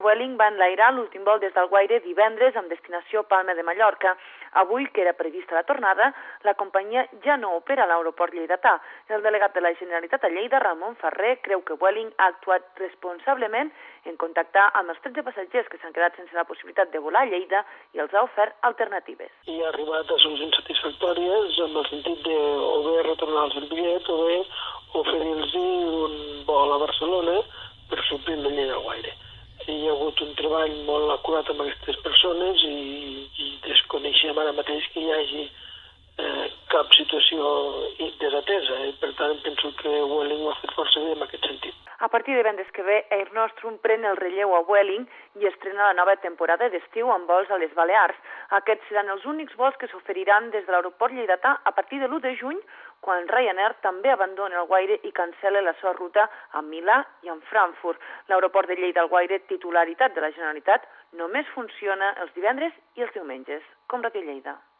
Vueling va enlairar l'últim vol des d'Alguaire divendres amb destinació Palma de Mallorca. Avui, que era prevista la tornada, la companyia ja no opera a l'aeroport lleidatà. El delegat de la Generalitat a Lleida, Ramon Ferrer, creu que Vueling ha actuat responsablement en contactar amb els 13 passatgers que s'han quedat sense la possibilitat de volar a Lleida i els ha ofert alternatives. I ha arribat a solucions insatisfactòries en el sentit de o bé retornar-los el bitllet o bé oferir-los un vol a Barcelona per suplir la Lleida-Alguaire. Hi ha hagut un treball molt acurat amb aquestes persones i desconeixem ara mateix que hi hagi cap situació desatesa. Per tant, penso que Vueling ho ha fet força bé en aquest sentit. A partir de divendres que ve, Air Nostrum pren el relleu a Vueling i estrena la nova temporada d'estiu amb vols a les Balears. Aquests seran els únics vols que s'oferiran des de l'aeroport lleidatà a partir de l'1 de juny, quan Ryanair també abandona Alguaire i cancela la seva ruta a Milà i a Frankfurt. L'aeroport de Lleida-Alguaire, titularitat de la Generalitat, només funciona els divendres i els diumenges, com Ràdio Lleida.